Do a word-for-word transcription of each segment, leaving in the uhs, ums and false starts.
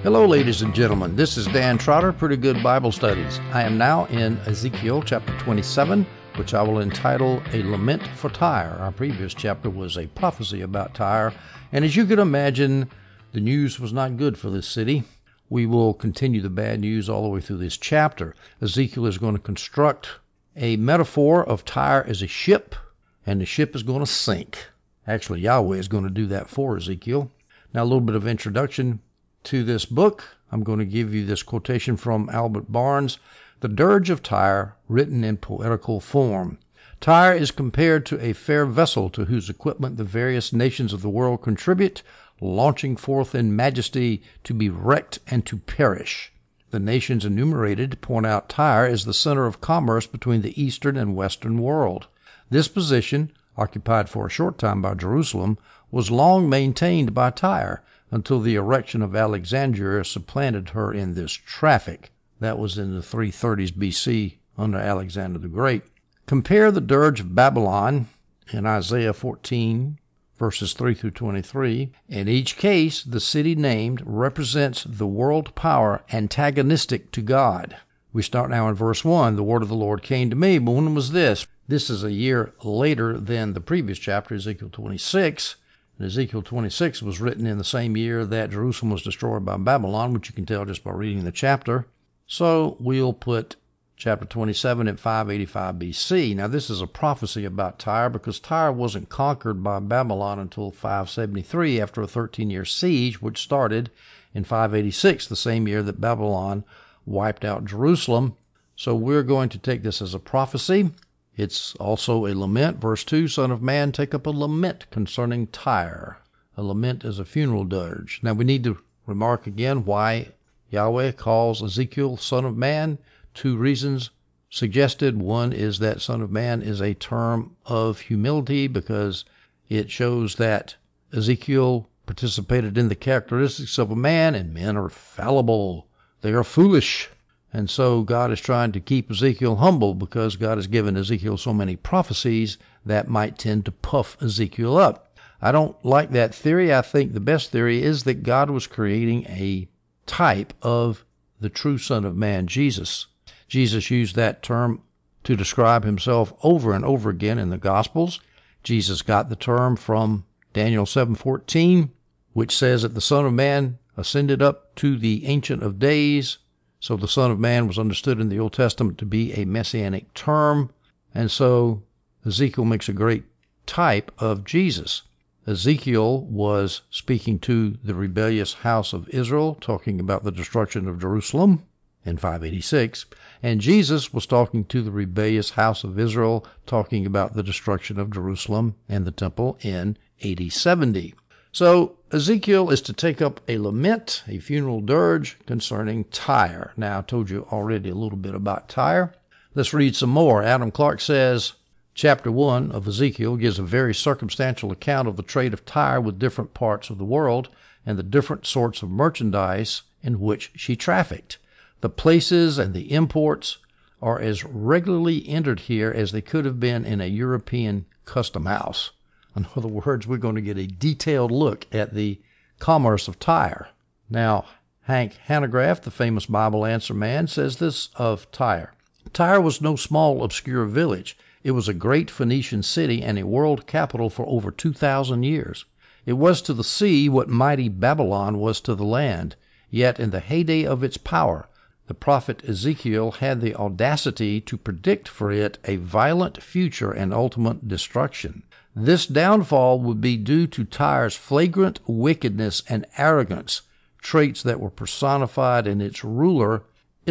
Hello, ladies and gentlemen. This is Dan Trotter, Pretty Good Bible Studies. I am now in Ezekiel chapter twenty-seven, which I will entitle A Lament for Tyre. Our previous chapter was a prophecy about Tyre, and as you can imagine, the news was not good for this city. We will continue the bad news all the way through this chapter. Ezekiel is going to construct a metaphor of Tyre as a ship, and the ship is going to sink. Actually, Yahweh is going to do that for Ezekiel. Now, a little bit of introduction to this book. I'm going to give you this quotation from Albert Barnes. The dirge of Tyre, written in poetical form. Tyre is compared to a fair vessel to whose equipment the various nations of the world contribute, launching forth in majesty to be wrecked and to perish. The nations enumerated point out Tyre as the center of commerce between the eastern and western world. This position, occupied for a short time by Jerusalem, was long maintained by Tyre, until the erection of Alexandria supplanted her in this traffic. That was in the three thirties B C under Alexander the Great. Compare the dirge of Babylon in Isaiah fourteen, verses three through twenty-three. In each case, the city named represents the world power antagonistic to God. We start now in verse one. The word of the Lord came to me. But when was this? This is a year later than the previous chapter, Ezekiel twenty-six. Ezekiel twenty-six was written in the same year that Jerusalem was destroyed by Babylon, which you can tell just by reading the chapter. So we'll put chapter twenty-seven at five eighty-five B C. Now this is a prophecy about Tyre because Tyre wasn't conquered by Babylon until five seventy-three after a thirteen-year siege, which started in five eighty-six, the same year that Babylon wiped out Jerusalem. So we're going to take this as a prophecy. It's also a lament. Verse two, Son of man, take up a lament concerning Tyre. A lament is a funeral dirge. Now we need to remark again why Yahweh calls Ezekiel Son of Man. Two reasons suggested. One is that Son of Man is a term of humility because it shows that Ezekiel participated in the characteristics of a man, and men are fallible. They are foolish. And so God is trying to keep Ezekiel humble because God has given Ezekiel so many prophecies that might tend to puff Ezekiel up. I don't like that theory. I think the best theory is that God was creating a type of the true Son of Man, Jesus. Jesus used that term to describe himself over and over again in the Gospels. Jesus got the term from Daniel seven fourteen, which says that the Son of Man ascended up to the Ancient of Days. So the Son of Man was understood in the Old Testament to be a messianic term, and so Ezekiel makes a great type of Jesus. Ezekiel was speaking to the rebellious house of Israel, talking about the destruction of Jerusalem in five eighty-six, and Jesus was talking to the rebellious house of Israel, talking about the destruction of Jerusalem and the temple in A D seventy. So Ezekiel is to take up a lament, a funeral dirge concerning Tyre. Now, I told you already a little bit about Tyre. Let's read some more. Adam Clarke says, chapter one of Ezekiel gives a very circumstantial account of the trade of Tyre with different parts of the world and the different sorts of merchandise in which she trafficked. The places and the imports are as regularly entered here as they could have been in a European custom house. In other words, we're going to get a detailed look at the commerce of Tyre. Now, Hank Hanegraaff, the famous Bible answer man, says this of Tyre. Tyre was no small, obscure village. It was a great Phoenician city and a world capital for over two thousand years. It was to the sea what mighty Babylon was to the land. Yet in the heyday of its power, the prophet Ezekiel had the audacity to predict for it a violent future and ultimate destruction. This downfall would be due to Tyre's flagrant wickedness and arrogance, traits that were personified in its ruler,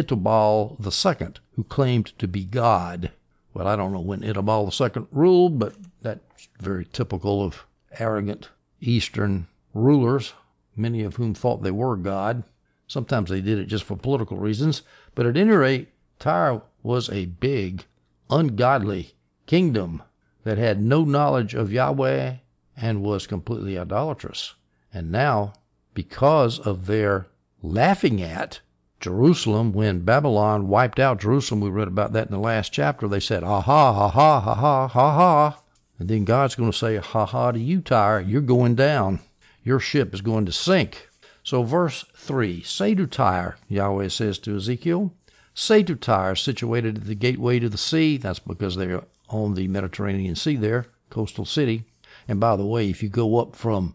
Itobal the Second, who claimed to be God. Well, I don't know when Itobal the Second ruled, but that's very typical of arrogant Eastern rulers, many of whom thought they were God. Sometimes they did it just for political reasons. But at any rate, Tyre was a big, ungodly kingdom that had no knowledge of Yahweh and was completely idolatrous. And now, because of their laughing at Jerusalem, when Babylon wiped out Jerusalem, we read about that in the last chapter, they said, ha ha, ha ha, ha ha, ha ha. And then God's going to say, ha ha to you, Tyre, you're going down. Your ship is going to sink. So verse three, say to Tyre, Yahweh says to Ezekiel, say to Tyre, situated at the gateway to the sea, that's because they're on the Mediterranean Sea there, coastal city. And by the way, if you go up from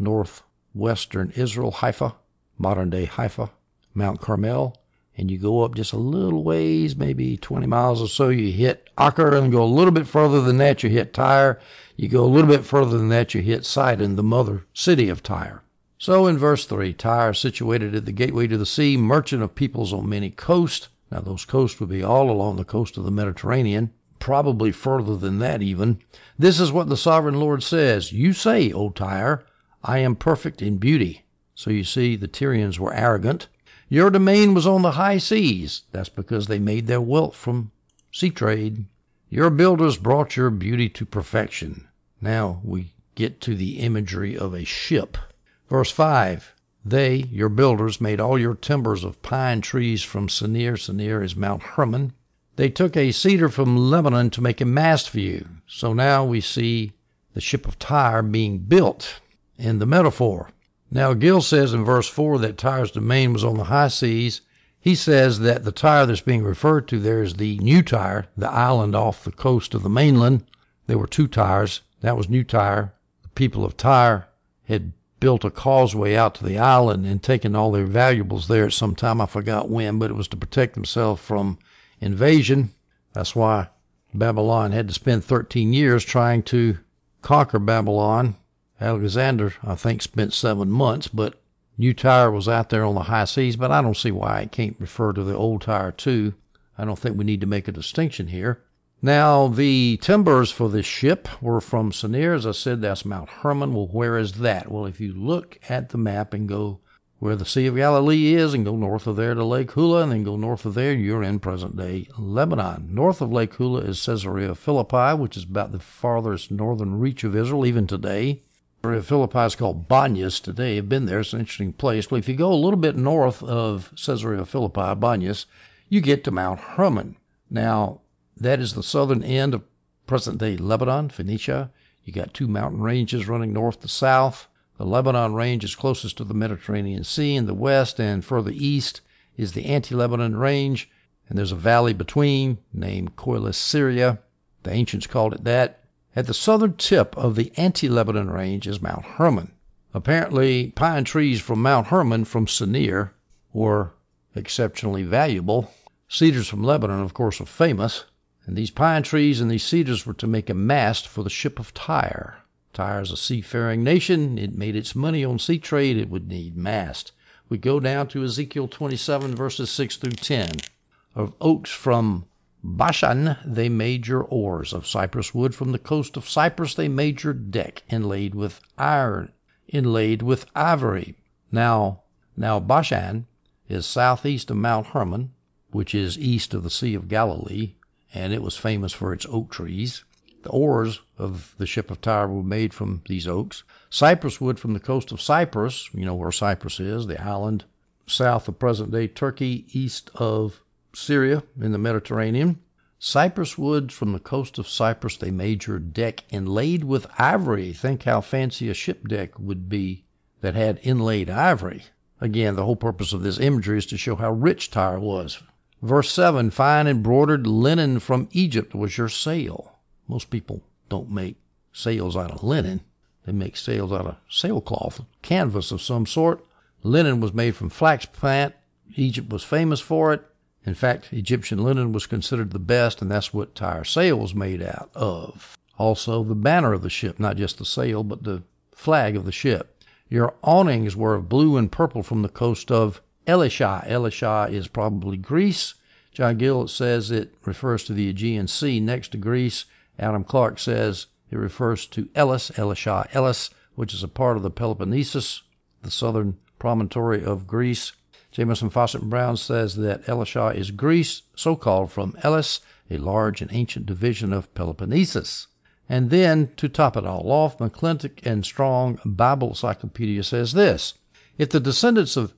northwestern Israel, Haifa, modern-day Haifa, Mount Carmel, and you go up just a little ways, maybe twenty miles or so, you hit Acre, and go a little bit further than that, you hit Tyre. You go a little bit further than that, you hit Sidon, the mother city of Tyre. So in verse three, Tyre, situated at the gateway to the sea, merchant of peoples on many coasts. Now those coasts would be all along the coast of the Mediterranean, probably further than that even. This is what the sovereign Lord says, you say, O Tyre, I am perfect in beauty. So you see, the Tyrians were arrogant. Your domain was on the high seas. That's because they made their wealth from sea trade. Your builders brought your beauty to perfection. Now we get to the imagery of a ship. Verse five, they, your builders, made all your timbers of pine trees from Senir. Senir is Mount Hermon. They took a cedar from Lebanon to make a mast for you. So now we see the ship of Tyre being built in the metaphor. Now Gill says in verse four that Tyre's domain was on the high seas. He says that the Tyre that's being referred to there is the New Tyre, the island off the coast of the mainland. There were two Tyres. That was New Tyre. The people of Tyre had built a causeway out to the island and taken all their valuables there at some time. I forgot when, but it was to protect themselves from invasion. That's why Babylon had to spend thirteen years trying to conquer Babylon. Alexander, I think, spent seven months, but New Tyre was out there on the high seas, but I don't see why it can't refer to the old Tyre too. I don't think we need to make a distinction here. Now, the timbers for this ship were from Senir. As I said, that's Mount Hermon. Well, where is that? Well, if you look at the map and go where the Sea of Galilee is and go north of there to Lake Hula and then go north of there, you're in present-day Lebanon. North of Lake Hula is Caesarea Philippi, which is about the farthest northern reach of Israel, even today. Caesarea Philippi is called Banyas today. I've been there. It's an interesting place. Well, if you go a little bit north of Caesarea Philippi, Banyas, you get to Mount Hermon. Now, that is the southern end of present-day Lebanon, Phoenicia. You got two mountain ranges running north to south. The Lebanon range is closest to the Mediterranean Sea in the west, and further east is the Anti-Lebanon range, and there's a valley between named Koilis Syria. The ancients called it that. At the southern tip of the Anti-Lebanon range is Mount Hermon. Apparently, pine trees from Mount Hermon from Senir were exceptionally valuable. Cedars from Lebanon, of course, are famous. And these pine trees and these cedars were to make a mast for the ship of Tyre. Tyre is a seafaring nation. It made its money on sea trade. It would need mast. We go down to Ezekiel twenty-seven, verses six through ten. Of oaks from Bashan they made your oars. Of cypress wood from the coast of Cyprus they made your deck, inlaid with iron, inlaid with ivory. Now, now Bashan is southeast of Mount Hermon, which is east of the Sea of Galilee, and it was famous for its oak trees. The oars of the ship of Tyre were made from these oaks. Cypress wood from the coast of Cyprus, you know where Cyprus is, the island south of present-day Turkey, east of Syria in the Mediterranean. Cypress wood from the coast of Cyprus, they made your deck inlaid with ivory. Think how fancy a ship deck would be that had inlaid ivory. Again, the whole purpose of this imagery is to show how rich Tyre was. Verse seven, fine embroidered linen from Egypt was your sail. Most people don't make sails out of linen. They make sails out of sailcloth, canvas of some sort. Linen was made from flax plant. Egypt was famous for it. In fact, Egyptian linen was considered the best, and that's what Tyre sail was made out of. Also, the banner of the ship, not just the sail, but the flag of the ship. Your awnings were of blue and purple from the coast of Elisha. Elisha is probably Greece. John Gill says it refers to the Aegean Sea next to Greece. Adam Clark says it refers to Elis, Elisha, Elis, which is a part of the Peloponnesus, the southern promontory of Greece. Jamieson, Fawcett, and Brown says that Elisha is Greece, so-called from Elis, a large and ancient division of Peloponnesus. And then, to top it all off, McClintock and Strong Bible Encyclopedia says this: if the descendants of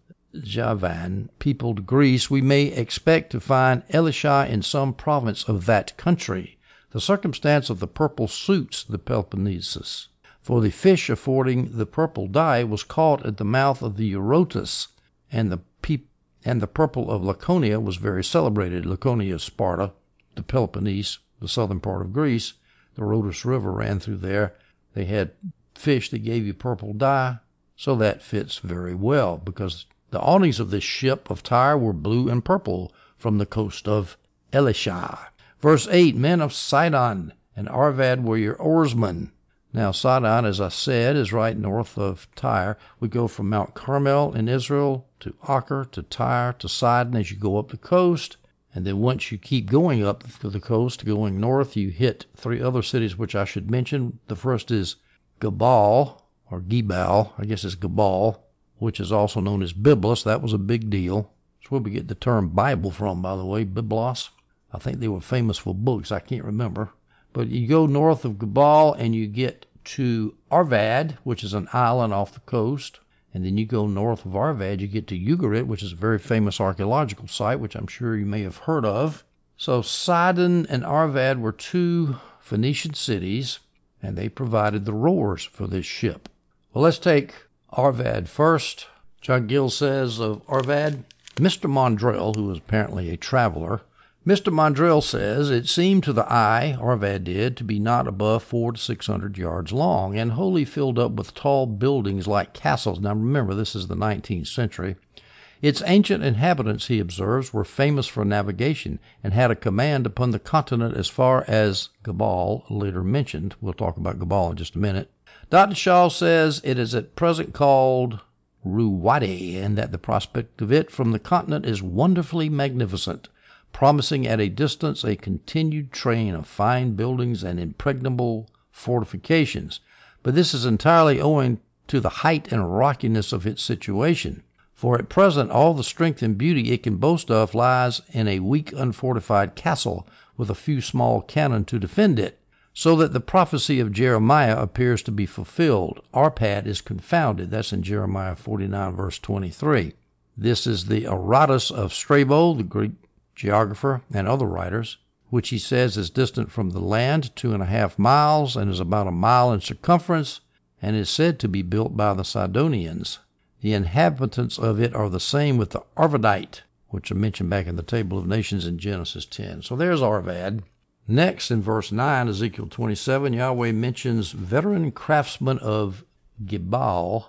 Javan peopled Greece, we may expect to find Elisha in some province of that country. The circumstance of the purple suits the Peloponnesus. For the fish affording the purple dye was caught at the mouth of the Eurotas, and the pe- and the purple of Laconia was very celebrated. Laconia is Sparta, the Peloponnese, the southern part of Greece. The Rhotus River ran through there. They had fish that gave you purple dye, so that fits very well, because the awnings of this ship of Tyre were blue and purple from the coast of Elisha. Verse eight, men of Sidon and Arvad were your oarsmen. Now Sidon, as I said, is right north of Tyre. We go from Mount Carmel in Israel to Acre to Tyre to Sidon as you go up the coast. And then once you keep going up to the coast, going north, you hit three other cities which I should mention. The first is Gabal, or Gibal, I guess it's Gabal, which is also known as Byblos. That was a big deal. That's where we get the term Bible from, by the way, Byblos. I think they were famous for books. I can't remember. But you go north of Gabal and you get to Arvad, which is an island off the coast. And then you go north of Arvad, you get to Ugarit, which is a very famous archaeological site, which I'm sure you may have heard of. So Sidon and Arvad were two Phoenician cities, and they provided the rowers for this ship. Well, let's take Arvad first. John Gill says of Arvad, Mister Mondrell, who was apparently a traveler, Mister Mondrell says, it seemed to the eye, Arvad did, to be not above four to six hundred yards long, and wholly filled up with tall buildings like castles. Now remember, this is the nineteenth century. Its ancient inhabitants, he observes, were famous for navigation, and had a command upon the continent as far as Gabal, later mentioned. We'll talk about Gabal in just a minute. Doctor Shaw says it is at present called Ruwadi, and that the prospect of it from the continent is wonderfully magnificent, promising at a distance a continued train of fine buildings and impregnable fortifications. But this is entirely owing to the height and rockiness of its situation. For at present all the strength and beauty it can boast of lies in a weak unfortified castle with a few small cannon to defend it, so that the prophecy of Jeremiah appears to be fulfilled. Arpad is confounded. That's in Jeremiah forty-nine, verse twenty-three. This is the Aratus of Strabo, the Greek geographer, and other writers, which he says is distant from the land two and a half miles and is about a mile in circumference, and is said to be built by the Sidonians. The inhabitants of it are the same with the Arvadite, which I mentioned back in the Table of Nations in Genesis ten. So there's Arvad. Next, in verse nine, Ezekiel twenty-seven, Yahweh mentions veteran craftsmen of Gebal,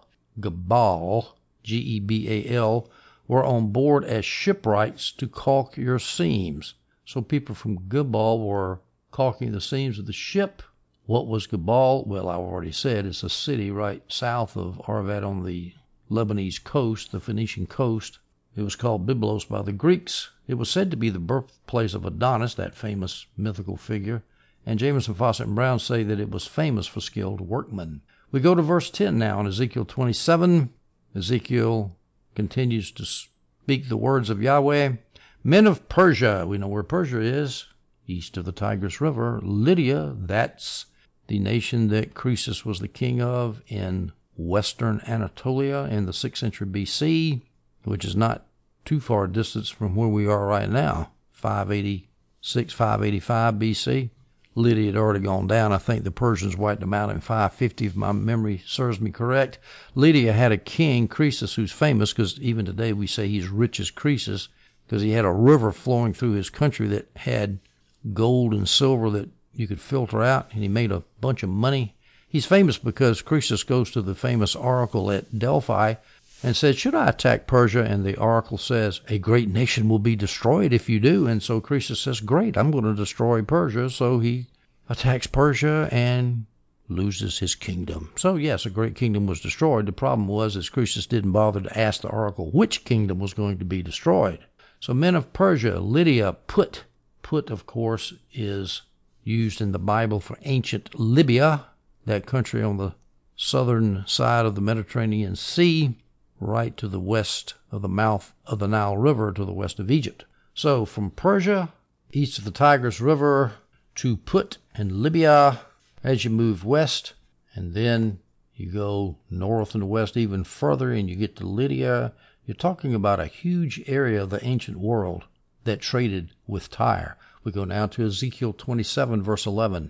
Gebal, G E B A L, were on board as shipwrights to caulk your seams. So people from Gebal were caulking the seams of the ship. What was Gebal? Well, I already said it's a city right south of Arvad on the Lebanese coast, the Phoenician coast. It was called Byblos by the Greeks. It was said to be the birthplace of Adonis, that famous mythical figure. And Jameson, Fawcett, and Brown say that it was famous for skilled workmen. We go to verse ten now in Ezekiel twenty-seven. Ezekiel continues to speak the words of Yahweh. Men of Persia, we know where Persia is, east of the Tigris River. Lydia, that's the nation that Croesus was the king of in western Anatolia in the sixth century B C, which is not too far a distance from where we are right now, five eighty-six, five eighty-five B C. Lydia had already gone down. I think the Persians wiped them out in five fifty, if my memory serves me correct. Lydia had a king, Croesus, who's famous because even today we say he's rich as Croesus, because he had a river flowing through his country that had gold and silver that you could filter out, and he made a bunch of money. He's famous because Croesus goes to the famous oracle at Delphi and says, should I attack Persia? And the oracle says, a great nation will be destroyed if you do. And so Croesus says, great, I'm going to destroy Persia. So he attacks Persia and loses his kingdom. So yes, a great kingdom was destroyed. The problem was is Croesus didn't bother to ask the oracle which kingdom was going to be destroyed. So men of Persia, Lydia, Put. Put, of course, is used in the Bible for ancient Libya, that country on the southern side of the Mediterranean Sea, right to the west of the mouth of the Nile River to the west of Egypt. So from Persia, east of the Tigris River, to Put in Libya, as you move west, and then you go north and west even further, and you get to Lydia. You're talking about a huge area of the ancient world that traded with Tyre. We go now to Ezekiel twenty-seven, verse eleven.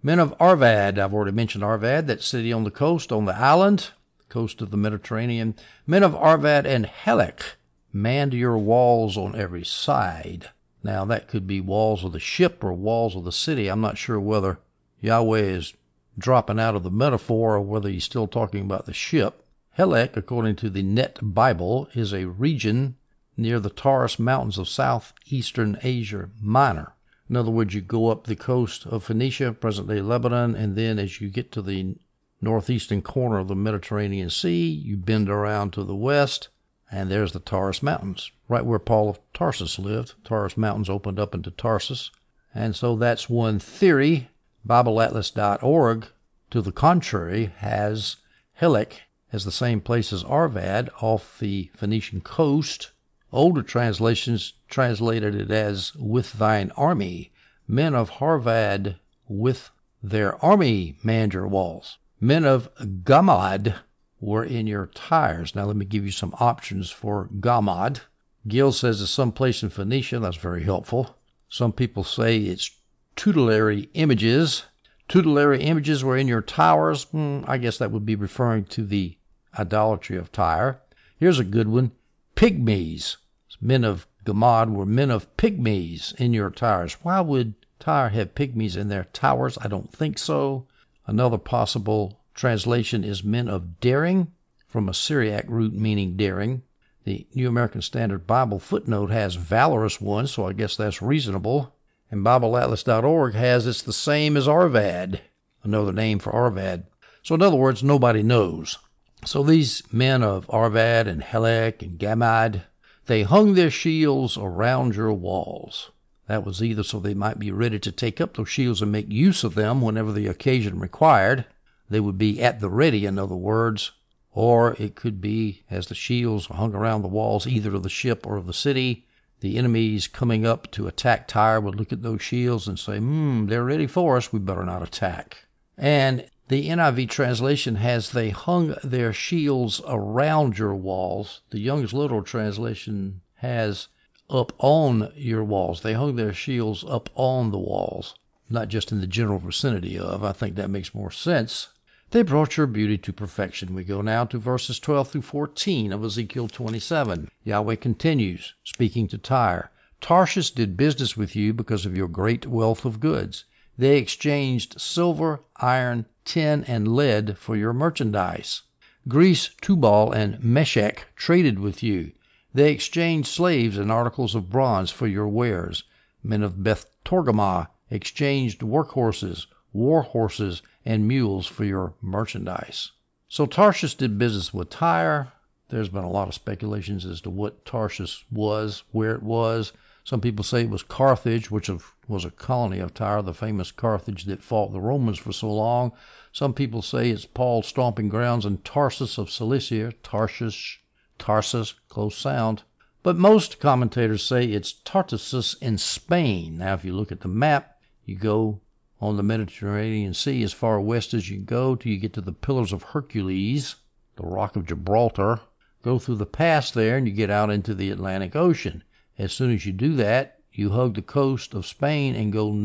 Men of Arvad, I've already mentioned Arvad, that city on the coast, on the island, coast of the Mediterranean. Men of Arvad and Helek manned your walls on every side. Now, that could be walls of the ship or walls of the city. I'm not sure whether Yahweh is dropping out of the metaphor or whether he's still talking about the ship. Helek, according to the Net Bible, is a region near the Taurus Mountains of southeastern Asia Minor. In other words, you go up the coast of Phoenicia, present-day Lebanon, and then as you get to the northeastern corner of the Mediterranean Sea, you bend around to the west, and there's the Taurus Mountains, right where Paul of Tarsus lived. Taurus Mountains opened up into Tarsus. And so that's one theory. Bible Atlas dot org, to the contrary, has Helek as the same place as Arvad off the Phoenician coast. Older translations translated it as with thine army. Men of Harvad with their army manned your walls. Men of Gamad were in your tires. Now let me give you some options for Gamad. Gil says it's someplace in Phoenicia. That's very helpful. Some people say it's tutelary images. Tutelary images were in your towers. Hmm, I guess that would be referring to the idolatry of Tyre. Here's a good one. Pygmies. Men of Gamad were men of pygmies in your towers. Why would Tyre have pygmies in their towers? I don't think so. Another possible translation is men of daring, from a Syriac root meaning daring. The New American Standard Bible footnote has valorous ones, so I guess that's reasonable. And Bible Atlas dot org has it's the same as Arvad, another name for Arvad. So in other words, nobody knows. So these men of Arvad and Helek and Gamad, they hung their shields around your walls. That was either so they might be ready to take up those shields and make use of them whenever the occasion required. They would be at the ready, in other words. Or it could be, as the shields hung around the walls, either of the ship or of the city, the enemies coming up to attack Tyre would look at those shields and say, hmm, they're ready for us, we better not attack. And the N I V translation has they hung their shields around your walls. The Young's Literal translation has up on your walls. They hung their shields up on the walls, not just in the general vicinity of. I think that makes more sense. They brought your beauty to perfection. We go now to verses twelve through fourteen of Ezekiel twenty-seven. Yahweh continues, speaking to Tyre. Tarshish did business with you because of your great wealth of goods. They exchanged silver, iron, tin, and lead for your merchandise. Greece, Tubal, and Meshech traded with you. They exchanged slaves and articles of bronze for your wares. Men of Beth Torgamah exchanged workhorses, war horses, and mules for your merchandise. So Tarshish did business with Tyre. There's been a lot of speculations as to what Tarshish was, where it was. Some people say it was Carthage, which was a colony of Tyre, the famous Carthage that fought the Romans for so long. Some people say it's Paul's stomping grounds in Tarsus of Cilicia, Tarshish, Tarsus, close sound. But most commentators say it's Tartessus in Spain. Now, if you look at the map, you go on the Mediterranean Sea as far west as you go till you get to the Pillars of Hercules, the Rock of Gibraltar. Go through the pass there and you get out into the Atlantic Ocean. As soon as you do that, you hug the coast of Spain and go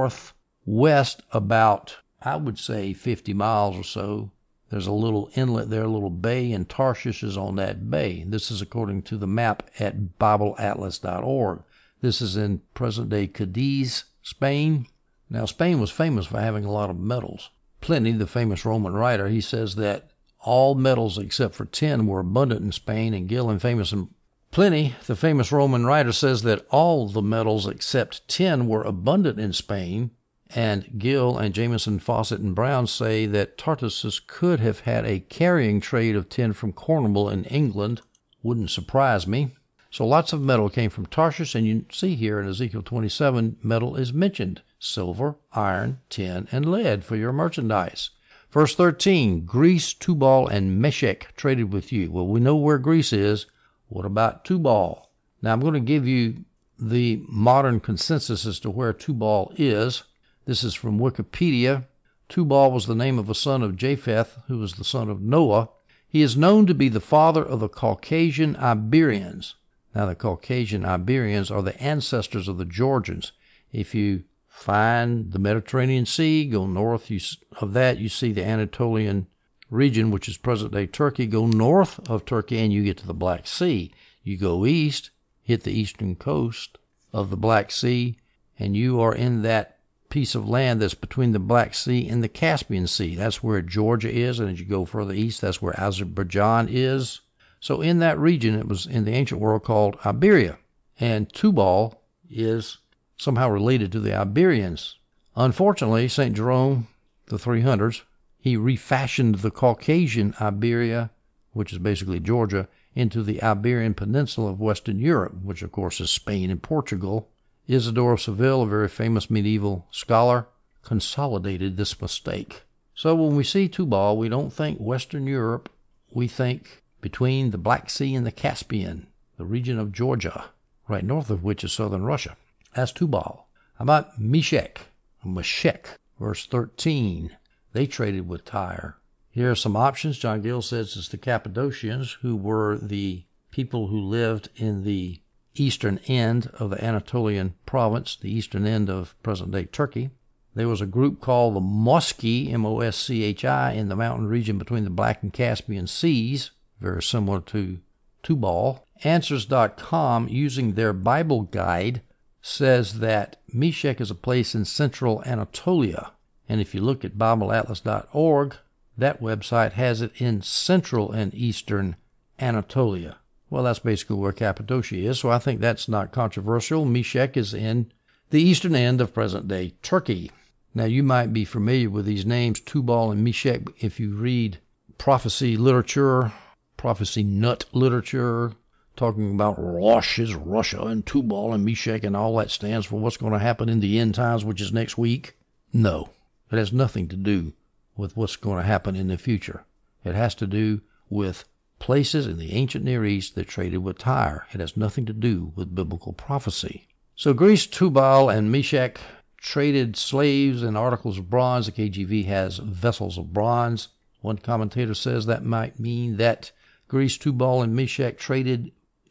northwest about, I would say, fifty miles or so. There's a little inlet there, a little bay, and Tarshish is on that bay. This is according to the map at Bible Atlas dot org. This is in present-day Cadiz, Spain. Now, Spain was famous for having a lot of metals. Pliny, the famous Roman writer, he says that all metals except for tin were abundant in Spain, and Gil and famous in Pliny, the famous Roman writer, says that all the metals except tin were abundant in Spain, and Gill and Jameson, Fawcett, and Brown say that Tartessus could have had a carrying trade of tin from Cornwall in England. Wouldn't surprise me. So lots of metal came from Tarshish, and you see here in Ezekiel twenty-seven, metal is mentioned. Silver, iron, tin, and lead for your merchandise. Verse thirteen, Greece, Tubal, and Meshech traded with you. Well, we know where Greece is. What about Tubal? Now, I'm going to give you the modern consensus as to where Tubal is. This is from Wikipedia. Tubal was the name of a son of Japheth, who was the son of Noah. He is known to be the father of the Caucasian Iberians. Now, the Caucasian Iberians are the ancestors of the Georgians. If you find the Mediterranean Sea, go north you, of that, you see the Anatolian region, which is present-day Turkey. Go north of Turkey and you get to the Black Sea. You go east, hit the eastern coast of the Black Sea, and you are in that piece of land that's between the Black Sea and the Caspian Sea. That's where Georgia is, and as you go further east, that's where Azerbaijan is. So in that region, it was in the ancient world called Iberia, and Tubal is somehow related to the Iberians. Unfortunately, Saint Jerome, the three hundreds, he refashioned the Caucasian Iberia, which is basically Georgia, into the Iberian Peninsula of Western Europe, which of course is Spain and Portugal. Isidore of Seville, a very famous medieval scholar, consolidated this mistake. So when we see Tubal, we don't think Western Europe, we think between the Black Sea and the Caspian, the region of Georgia, right north of which is southern Russia. That's Tubal. How about Meshech? Meshech, verse thirteen. They traded with Tyre. Here are some options. John Gill says it's the Cappadocians, who were the people who lived in the eastern end of the Anatolian province, the eastern end of present-day Turkey. There was a group called the Moski, M O S C H I, in the mountain region between the Black and Caspian Seas, very similar to Tubal. Answers dot com, using their Bible guide, says that Meshech is a place in central Anatolia. And if you look at Bible Atlas dot org, that website has it in central and eastern Anatolia. Well, that's basically where Cappadocia is, so I think that's not controversial. Meshech is in the eastern end of present-day Turkey. Now, you might be familiar with these names, Tubal and Meshech, if you read prophecy literature, prophecy nut literature, talking about Rosh is Russia, and Tubal and Meshech, and all that stands for what's going to happen in the end times, which is next week. No, it has nothing to do with what's going to happen in the future. It has to do with places in the ancient Near East that traded with Tyre. It has nothing to do with biblical prophecy. So Greece, Tubal, and Meshech traded slaves and articles of bronze. The K J V has vessels of bronze. One commentator says that might mean that Greece, Tubal, and Meshech traded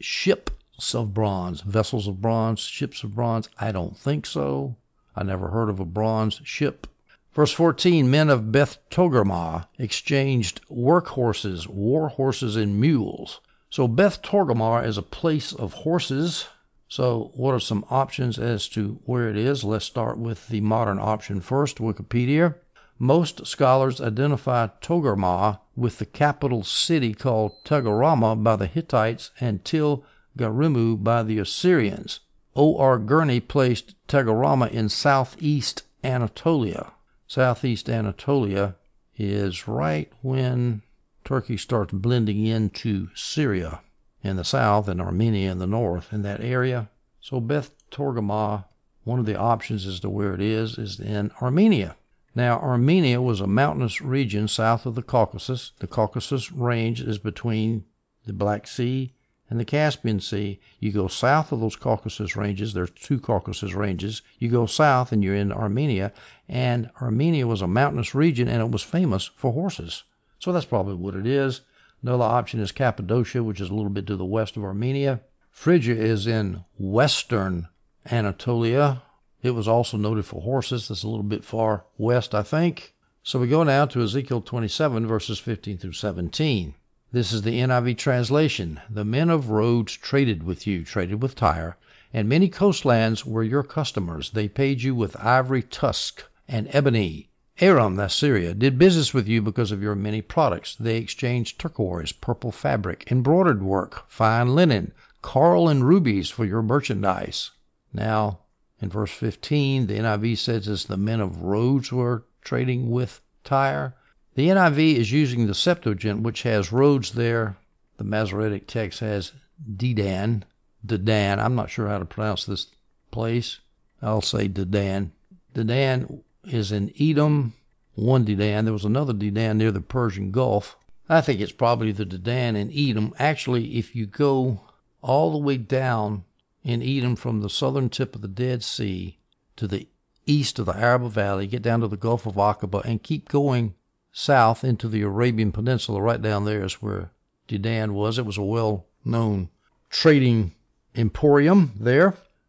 ships of bronze, vessels of bronze, ships of bronze. I don't think so. I never heard of a bronze ship. Verse fourteen, men of Beth Togarmah exchanged work horses, war horses, and mules. So Beth Togarmah is a place of horses. So what are some options as to where it is? Let's start with the modern option first, Wikipedia. Most scholars identify Togarmah with the capital city called Togarmah by the Hittites and Tel Garimu by the Assyrians. O R Gurney placed Togarmah in southeast Anatolia. Southeast Anatolia is right when Turkey starts blending into Syria in the south and Armenia in the north, in that area. So Beth Togarmah, one of the options as to where it is, is in Armenia. Now, Armenia was a mountainous region south of the Caucasus. The Caucasus range is between the Black Sea and the Caspian Sea. You go south of those Caucasus ranges. There's two Caucasus ranges. You go south and you're in Armenia. And Armenia was a mountainous region, and it was famous for horses. So that's probably what it is. Another option is Cappadocia, which is a little bit to the west of Armenia. Phrygia is in western Anatolia. It was also noted for horses. That's a little bit far west, I think. So we go now to Ezekiel twenty-seven, verses fifteen through seventeen. This is the N I V translation. The men of Rhodes traded with you, traded with Tyre, and many coastlands were your customers. They paid you with ivory tusk and ebony. Aram, that's Syria, did business with you because of your many products. They exchanged turquoise, purple fabric, embroidered work, fine linen, coral, and rubies for your merchandise. Now, in verse fifteen, the N I V says it's the men of Rhodes were trading with Tyre. The N I V is using the Septuagint, which has Rhodes there. The Masoretic text has Dedan, Dedan. I'm not sure how to pronounce this place. I'll say Dedan. Dedan is in Edom, one Dedan. There was another Dedan near the Persian Gulf. I think it's probably the Dedan in Edom. Actually, if you go all the way down in Edom from the southern tip of the Dead Sea to the east of the Araba Valley, get down to the Gulf of Aqaba, and keep going south into the Arabian Peninsula, right down there is where Dedan was. It was a well-known trading emporium there.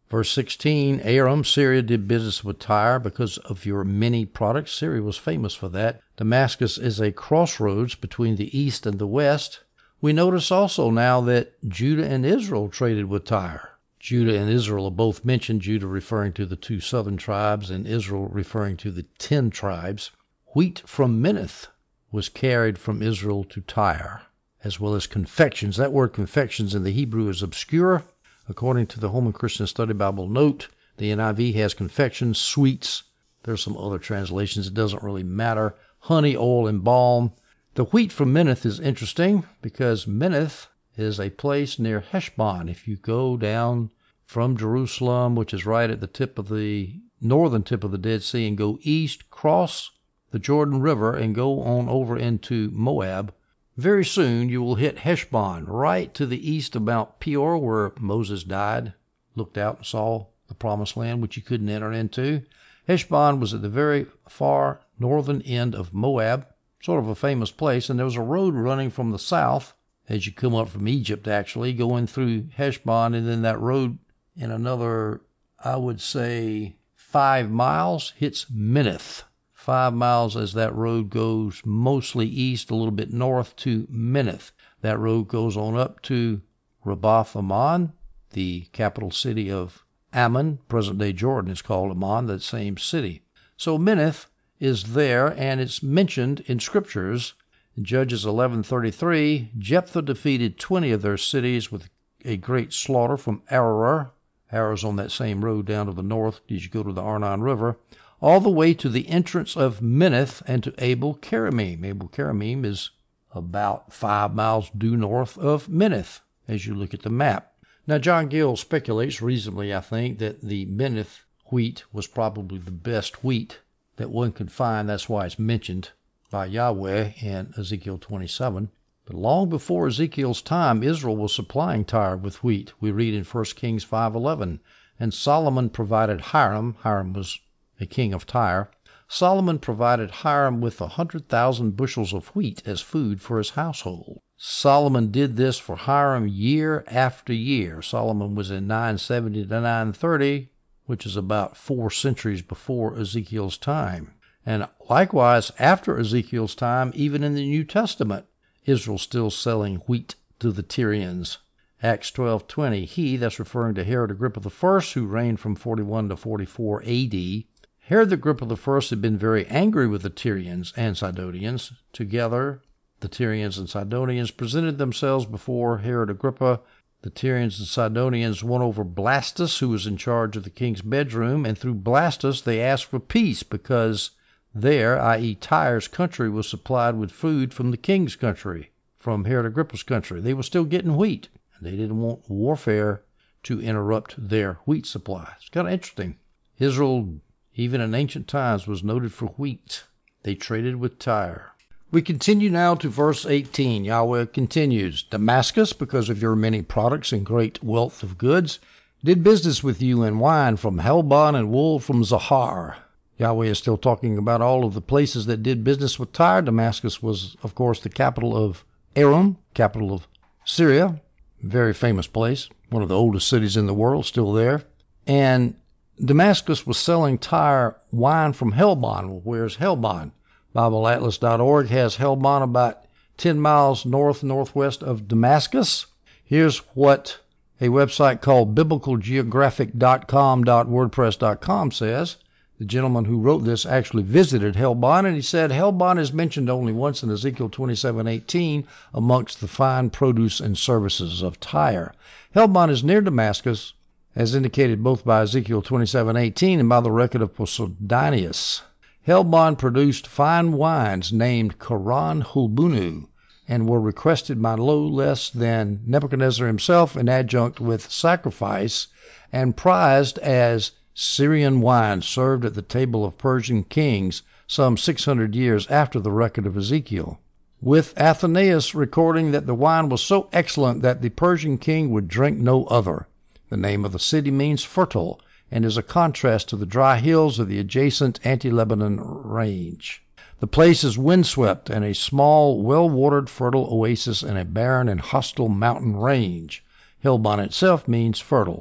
Verse sixteen, Aram, Syria did business with Tyre because of your many products. Syria was famous for that. Damascus is a crossroads between the east and the west. We notice also now that Judah and Israel traded with Tyre. Judah and Israel are both mentioned, Judah referring to the two southern tribes and Israel referring to the ten tribes. Wheat from Minnith was carried from Israel to Tyre, as well as confections. That word confections in the Hebrew is obscure. According to the Holman Christian Study Bible note, the N I V has confections, sweets. There's some other translations. It doesn't really matter. Honey, oil, and balm. The wheat from Minnith is interesting because Minnith is a place near Heshbon. If you go down from Jerusalem, which is right at the tip of the northern tip of the Dead Sea, and go east, cross the Jordan River, and go on over into Moab, very soon you will hit Heshbon, right to the east of Mount Peor, where Moses died, looked out and saw the promised land, which you couldn't enter into. Heshbon was at the very far northern end of Moab, sort of a famous place, and there was a road running from the south, as you come up from Egypt, actually, going through Heshbon, and then that road in another, I would say, five miles hits Minnith. Five miles as that road goes mostly east, a little bit north to Minnith. That road goes on up to Rabbath Ammon, the capital city of Ammon. Present-day Jordan is called Ammon, that same city. So Minnith is there, and it's mentioned in scriptures. In Judges eleven thirty-three, Jephthah defeated twenty of their cities with a great slaughter from Ararar. Arar's on that same road down to the north as you go to the Arnon River, all the way to the entrance of Minnith and to Abel Keramim. Abel Keramim is about five miles due north of Minnith as you look at the map. Now, John Gill speculates reasonably, I think, that the Minnith wheat was probably the best wheat that one could find. That's why it's mentioned by Yahweh in Ezekiel twenty-seven. But long before Ezekiel's time, Israel was supplying Tyre with wheat. We read in First Kings five eleven, and Solomon provided Hiram, Hiram was a king of Tyre, Solomon provided Hiram with a hundred thousand bushels of wheat as food for his household. Solomon did this for Hiram year after year. Solomon was in nine seventy to nine thirty, which is about four centuries before Ezekiel's time. And likewise, after Ezekiel's time, even in the New Testament, Israel's still selling wheat to the Tyrians. Acts twelve twenty, he, that's referring to Herod Agrippa the First, who reigned from forty-one to forty-four A D, Herod Agrippa the First had been very angry with the Tyrians and Sidonians. Together, the Tyrians and Sidonians presented themselves before Herod Agrippa. The Tyrians and Sidonians won over Blastus, who was in charge of the king's bedroom, and through Blastus they asked for peace because there, that is. Tyre's country, was supplied with food from the king's country, from Herod Agrippa's country. They were still getting wheat, and they didn't want warfare to interrupt their wheat supply. It's kind of interesting. Israel, even in ancient times, was noted for wheat. They traded with Tyre. We continue now to verse eighteen. Yahweh continues, Damascus, because of your many products and great wealth of goods, did business with you in wine from Helbon and wool from Zahar. Yahweh is still talking about all of the places that did business with Tyre. Damascus was, of course, the capital of Aram, capital of Syria. Very famous place. One of the oldest cities in the world, still there. And Damascus was selling Tyre wine from Helbon. Well, where's Helbon? Bible Atlas dot org has Helbon about ten miles north-northwest of Damascus. Here's what a website called biblical geographic dot com dot wordpress dot com says. The gentleman who wrote this actually visited Helbon, and he said Helbon is mentioned only once in Ezekiel twenty-seven eighteen amongst the fine produce and services of Tyre. Helbon is near Damascus, as indicated both by Ezekiel twenty-seven eighteen and by the record of Posidonius. Helbon produced fine wines named Koran Hulbunu, and were requested by no less than Nebuchadnezzar himself in adjunct with sacrifice, and prized as Syrian wine served at the table of Persian kings some six hundred years after the record of Ezekiel, with Athenaeus recording that the wine was so excellent that the Persian king would drink no other. The name of the city means fertile, and is a contrast to the dry hills of the adjacent Anti-Lebanon range. The place is windswept and a small, well-watered, fertile oasis in a barren and hostile mountain range. Helbon itself means fertile.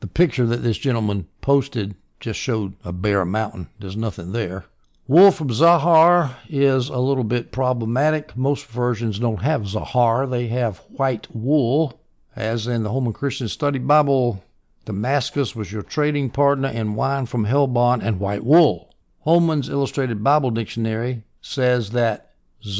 The picture that this gentleman posted just showed a bare mountain. There's nothing there. Wool from Zohar is a little bit problematic. Most versions don't have Zohar. They have white wool. As in the Holman Christian Study Bible, Damascus was your trading partner in wine from Helbon and white wool. Holman's Illustrated Bible Dictionary says that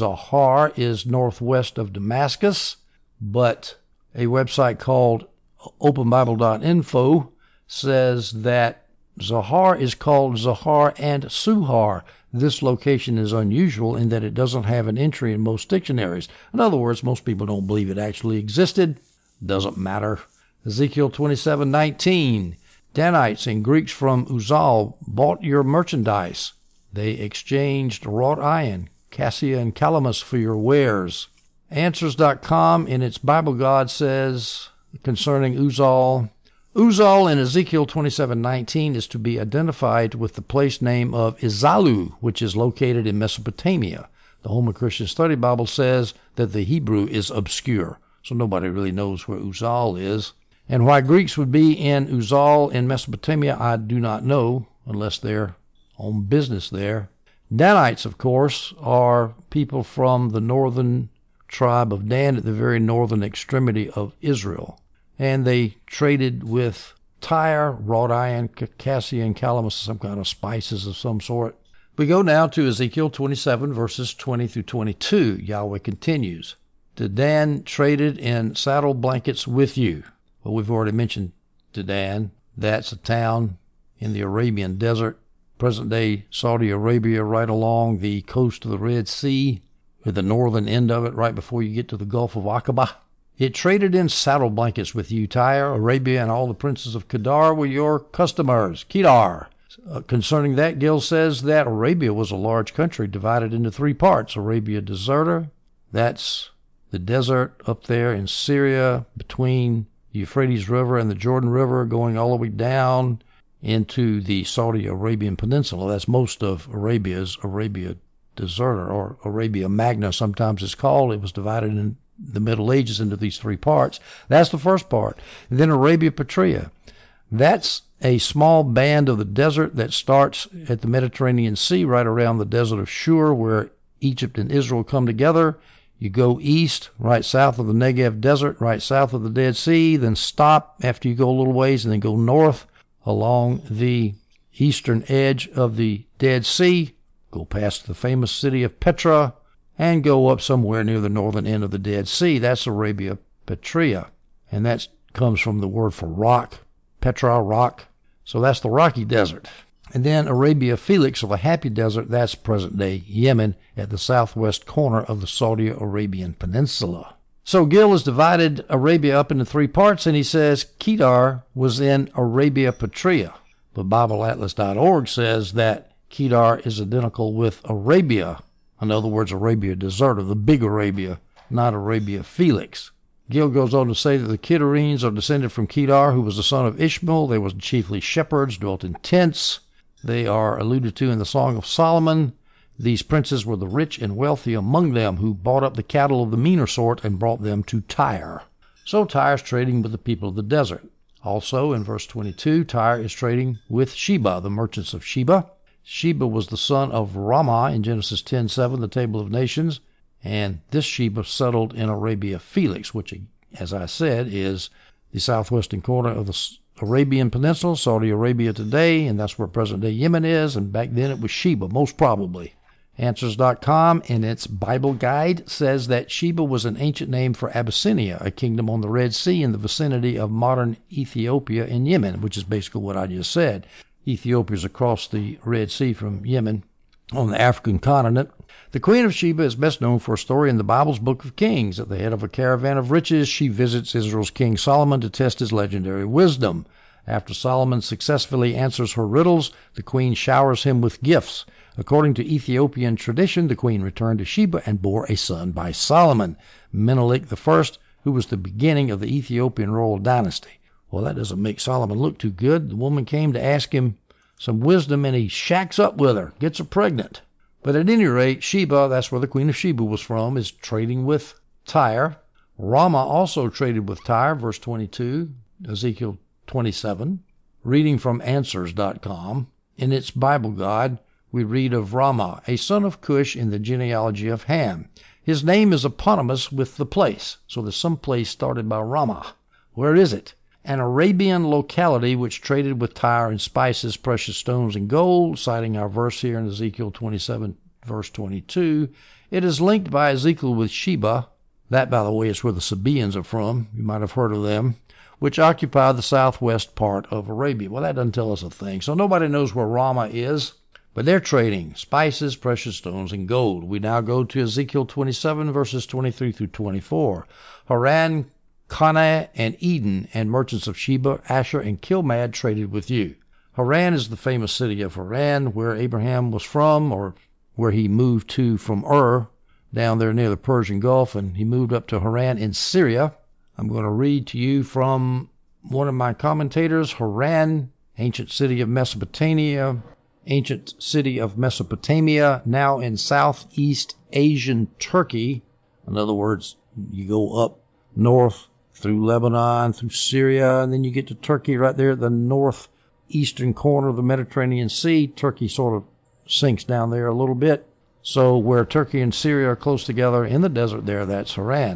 Zohar is northwest of Damascus, but a website called open bible dot info says that Zohar is called Zohar and Suhar. This location is unusual in that it doesn't have an entry in most dictionaries. In other words, most people don't believe it actually existed. Doesn't matter. Ezekiel twenty-seven nineteen. Danites and Greeks from Uzal bought your merchandise. They exchanged wrought iron, cassia, and calamus for your wares. Answers dot com in its Bible God says concerning Uzal, Uzal in Ezekiel twenty-seven nineteen is to be identified with the place name of Izalu, which is located in Mesopotamia. The Holman Christian Study Bible says that the Hebrew is obscure, so nobody really knows where Uzal is. And why Greeks would be in Uzal in Mesopotamia, I do not know, unless they're on business there. Danites, of course, are people from the northern tribe of Dan at the very northern extremity of Israel. And they traded with Tyre, wrought iron, cassia, and calamus, some kind of spices of some sort. We go now to Ezekiel twenty-seven, verses twenty through twenty-two. Yahweh continues, Dedan traded in saddle blankets with you. Well, we've already mentioned Dedan. That's a town in the Arabian desert, present-day Saudi Arabia, right along the coast of the Red Sea, at the northern end of it, right before you get to the Gulf of Aqaba. It traded in saddle blankets with you. Tyre, Arabia, and all the princes of Kedar were your customers. Kedar. Uh, concerning that, Gill says that Arabia was a large country divided into three parts. Arabia Deserta, that's the desert up there in Syria between the Euphrates River and the Jordan River, going all the way down into the Saudi Arabian Peninsula. That's most of Arabia's Arabia Deserta, or Arabia Magna sometimes it's called. It was divided in the Middle Ages into these three parts. That's the first part. And then Arabia Petraea. That's a small band of the desert that starts at the Mediterranean Sea, right around the desert of Shur, where Egypt and Israel come together. You go east, right south of the Negev Desert, right south of the Dead Sea, then stop after you go a little ways, and then go north along the eastern edge of the Dead Sea, go past the famous city of Petra, and go up somewhere near the northern end of the Dead Sea. That's Arabia Petraea, and that comes from the word for rock, Petra, rock. So that's the rocky desert. And then Arabia Felix, or the happy desert, that's present-day Yemen at the southwest corner of the Saudi Arabian Peninsula. So Gill has divided Arabia up into three parts, and he says Kedar was in Arabia Petraea. But Bible Atlas dot org says that Kedar is identical with Arabia. In other words, Arabia Deserta, the big Arabia, not Arabia Felix. Gill goes on to say that the Kedarenes are descended from Kedar, who was the son of Ishmael. They were chiefly shepherds, dwelt in tents. They are alluded to in the Song of Solomon. These princes were the rich and wealthy among them, who bought up the cattle of the meaner sort and brought them to Tyre. So Tyre is trading with the people of the desert. Also, in verse twenty-two, Tyre is trading with Sheba, the merchants of Sheba. Sheba was the son of Ramah in Genesis ten seven, the Table of Nations, and this Sheba settled in Arabia Felix, which, as I said, is the southwestern corner of the Arabian Peninsula, Saudi Arabia today, and that's where present-day Yemen is, and back then it was Sheba, most probably. Answers dot com, in its Bible Guide, says that Sheba was an ancient name for Abyssinia, a kingdom on the Red Sea in the vicinity of modern Ethiopia in Yemen, which is basically what I just said. Ethiopia is across the Red Sea from Yemen on the African continent. The Queen of Sheba is best known for a story in the Bible's Book of Kings. At the head of a caravan of riches, she visits Israel's King Solomon to test his legendary wisdom. After Solomon successfully answers her riddles, the queen showers him with gifts. According to Ethiopian tradition, the queen returned to Sheba and bore a son by Solomon, Menelik the First, who was the beginning of the Ethiopian royal dynasty. Well, that doesn't make Solomon look too good. The woman came to ask him some wisdom, and he shacks up with her, gets her pregnant. But at any rate, Sheba, that's where the Queen of Sheba was from, is trading with Tyre. Ramah also traded with Tyre, verse twenty-two, Ezekiel twenty-seven, reading from Answers dot com. In its Bible Guide, we read of Ramah, a son of Cush in the genealogy of Ham. His name is eponymous with the place, so there's some place started by Ramah. Where is it? An Arabian locality which traded with Tyre in spices, precious stones, and gold, citing our verse here in Ezekiel twenty-seven, verse twenty-two. It is linked by Ezekiel with Sheba. That, by the way, is where the Sabaeans are from. You might have heard of them, which occupy the southwest part of Arabia. Well, that doesn't tell us a thing. So nobody knows where Ramah is, but they're trading spices, precious stones, and gold. We now go to Ezekiel twenty-seven, verses twenty-three through twenty-four. Haran, Canaan, and Eden, and merchants of Sheba, Asher, and Kilmad traded with you. Haran is the famous city of Haran, where Abraham was from, or where he moved to from Ur, down there near the Persian Gulf, and he moved up to Haran in Syria. I'm going to read to you from one of my commentators. Haran, ancient city of Mesopotamia, ancient city of Mesopotamia, now in southeast Asian Turkey. In other words, you go up north through Lebanon, through Syria, and then you get to Turkey right there at the northeastern corner of the Mediterranean Sea. Turkey sort of sinks down there a little bit. So where Turkey and Syria are close together in the desert there, that's Haran.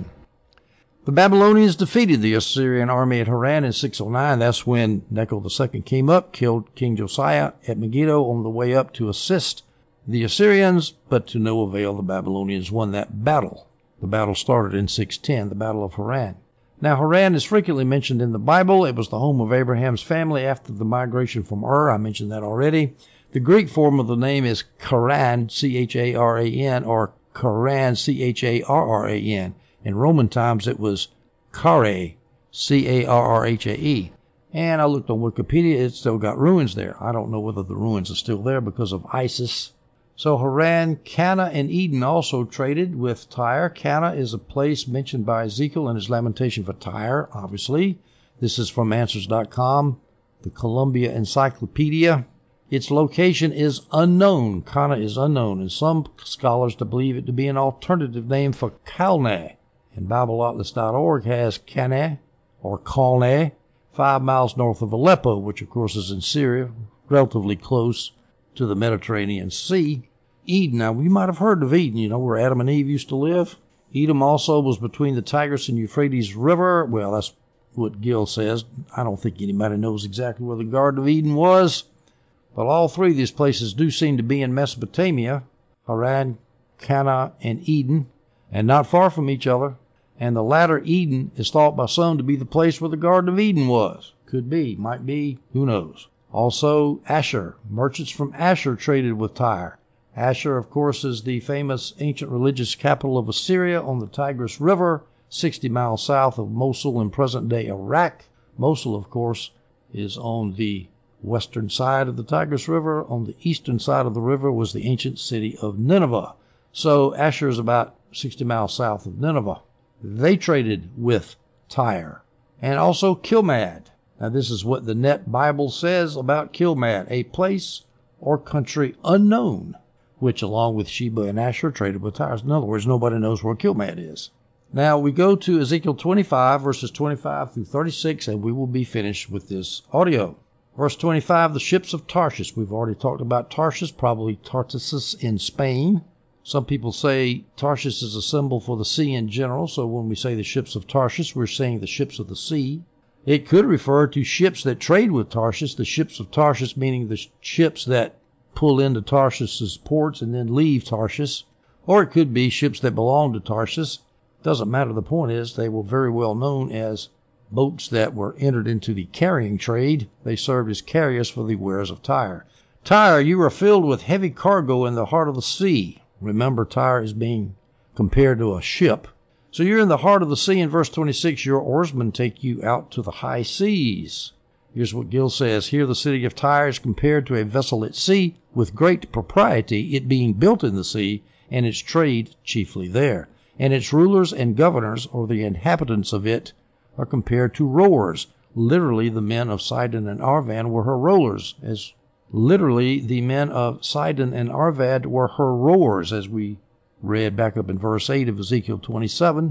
The Babylonians defeated the Assyrian army at Haran in six oh nine. That's when Necho the Second came up, killed King Josiah at Megiddo on the way up to assist the Assyrians, but to no avail. The Babylonians won that battle. The battle started in six ten, the Battle of Haran. Now, Haran is frequently mentioned in the Bible. It was the home of Abraham's family after the migration from Ur. I mentioned that already. The Greek form of the name is Charan, C H A R A N, or Charan, C H A R R A N. In Roman times, it was Chare, C A R R H A E. And I looked on Wikipedia, it's still got ruins there. I don't know whether the ruins are still there because of ISIS. So Haran, Cana, and Eden also traded with Tyre. Cana is a place mentioned by Ezekiel in his lamentation for Tyre, obviously. This is from Answers dot com, the Columbia Encyclopedia. Its location is unknown. Cana is unknown, and some scholars believe it to be an alternative name for Calneh. And Bible Atlas dot org has Cana, or Calneh, five miles north of Aleppo, which of course is in Syria, relatively close to the Mediterranean Sea. Eden, now we might have heard of Eden, you know, where Adam and Eve used to live. Edom also was between the Tigris and Euphrates River. Well, that's what Gill says. I don't think anybody knows exactly where the Garden of Eden was. But all three of these places do seem to be in Mesopotamia, Haran, Cana, and Eden, and not far from each other. And the latter, Eden, is thought by some to be the place where the Garden of Eden was. Could be, might be, who knows. Also, Asher. Merchants from Asher traded with Tyre. Asher, of course, is the famous ancient religious capital of Assyria on the Tigris River, sixty miles south of Mosul in present-day Iraq. Mosul, of course, is on the western side of the Tigris River. On the eastern side of the river was the ancient city of Nineveh. So Asher is about sixty miles south of Nineveh. They traded with Tyre. And also Kilmad. Now this is what the Net Bible says about Kilmad, a place or country unknown, which along with Sheba and Asher traded with Tyre. In other words, nobody knows where Kilmad is. Now we go to Ezekiel twenty-five, verses twenty-five through thirty-six, and we will be finished with this audio. Verse twenty-five, the ships of Tarshish. We've already talked about Tarshish, probably Tartessus in Spain. Some people say Tarshish is a symbol for the sea in general, so when we say the ships of Tarshish, we're saying the ships of the sea. It could refer to ships that trade with Tarshish, the ships of Tarshish meaning the ships that pull into Tarshish's ports and then leave Tarshish. Or it could be ships that belong to Tarshish. Doesn't matter. The point is they were very well known as boats that were entered into the carrying trade. They served as carriers for the wares of Tyre. Tyre, you are filled with heavy cargo in the heart of the sea. Remember, Tyre is being compared to a ship. So you're in the heart of the sea. In verse twenty-six, your oarsmen take you out to the high seas. Here's what Gill says. Here the city of Tyre is compared to a vessel at sea with great propriety, it being built in the sea, and its trade chiefly there. And its rulers and governors, or the inhabitants of it, are compared to rowers. Literally, the men of Sidon and Arvad were her rowers, as literally the men of Sidon and Arvad were her rowers, as we read back up in verse eight of Ezekiel twenty-seven.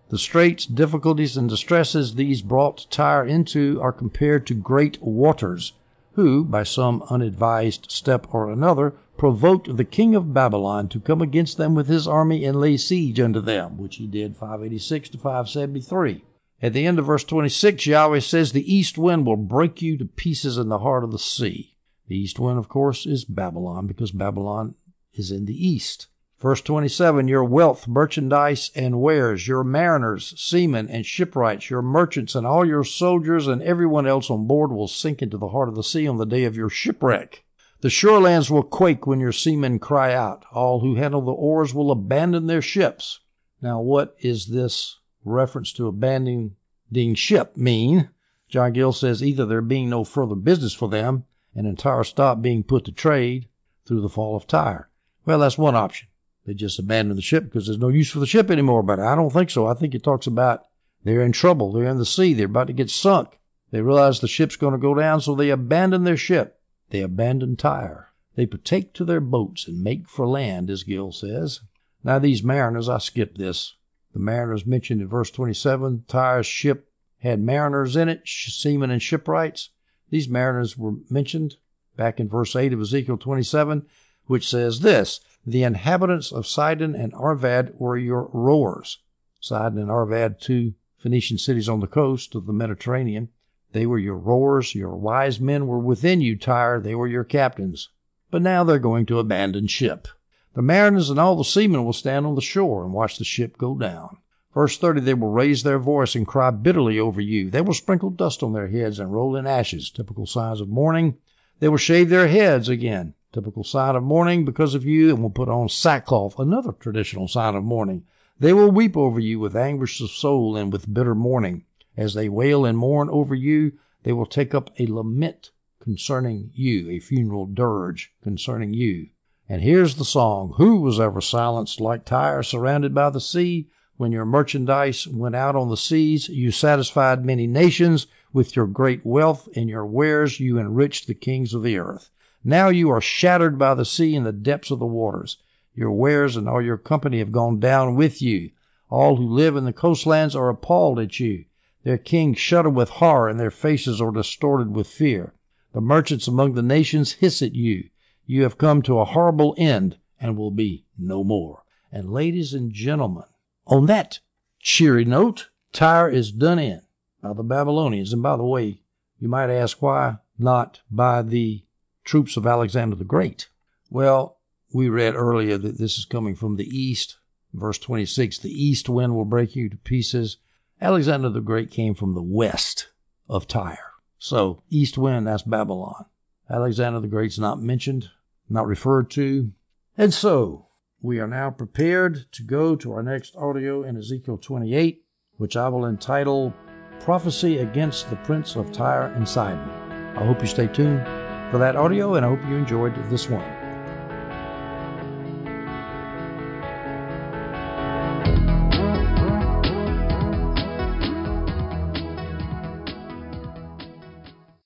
The straits, difficulties, and distresses these brought Tyre into are compared to great waters, who, by some unadvised step or another, provoked the king of Babylon to come against them with his army and lay siege unto them, which he did five eighty-six to five seventy-three. At the end of verse twenty-six, Yahweh says, the east wind will break you to pieces in the heart of the sea. The east wind, of course, is Babylon, because Babylon is in the east. Verse twenty-seven, your wealth, merchandise, and wares, your mariners, seamen, and shipwrights, your merchants, and all your soldiers, and everyone else on board will sink into the heart of the sea on the day of your shipwreck. The shorelands will quake when your seamen cry out. All who handle the oars will abandon their ships. Now, what is this reference to abandoning ship mean? John Gill says either there being no further business for them, an entire stop being put to trade through the fall of Tyre. Well, that's one option. They just abandon the ship because there's no use for the ship anymore. But I don't think so. I think it talks about they're in trouble. They're in the sea. They're about to get sunk. They realize the ship's going to go down, so they abandon their ship. They abandon Tyre. They partake to their boats and make for land, as Gill says. Now these mariners, I skipped this. The mariners mentioned in verse twenty-seven, Tyre's ship had mariners in it, seamen and shipwrights. These mariners were mentioned back in verse eight of Ezekiel twenty-seven, which says this, the inhabitants of Sidon and Arvad were your rowers. Sidon and Arvad, two Phoenician cities on the coast of the Mediterranean. They were your rowers. Your wise men were within you, Tyre. They were your captains. But now they're going to abandon ship. The mariners and all the seamen will stand on the shore and watch the ship go down. Verse thirty, they will raise their voice and cry bitterly over you. They will sprinkle dust on their heads and roll in ashes, typical signs of mourning. They will shave their heads again, typical sign of mourning because of you, and will put on sackcloth, another traditional sign of mourning. They will weep over you with anguish of soul and with bitter mourning. As they wail and mourn over you, they will take up a lament concerning you, a funeral dirge concerning you. And here's the song. Who was ever silenced like Tyre surrounded by the sea? When your merchandise went out on the seas, you satisfied many nations. With your great wealth and your wares, you enriched the kings of the earth. Now you are shattered by the sea in the depths of the waters. Your wares and all your company have gone down with you. All who live in the coastlands are appalled at you. Their kings shudder with horror, and their faces are distorted with fear. The merchants among the nations hiss at you. You have come to a horrible end and will be no more. And ladies and gentlemen, on that cheery note, Tyre is done in by the Babylonians. And by the way, you might ask why not by the troops of Alexander the Great. Well, we read earlier that this is coming from the east. Verse twenty-six, the east wind will break you to pieces. Alexander the Great came from the west of Tyre. So, east wind, that's Babylon. Alexander the Great's not mentioned, not referred to. And so, we are now prepared to go to our next audio in Ezekiel twenty-eight, which I will entitle Prophecy Against the Prince of Tyre and Sidon. I hope you stay tuned for that audio, and I hope you enjoyed this one.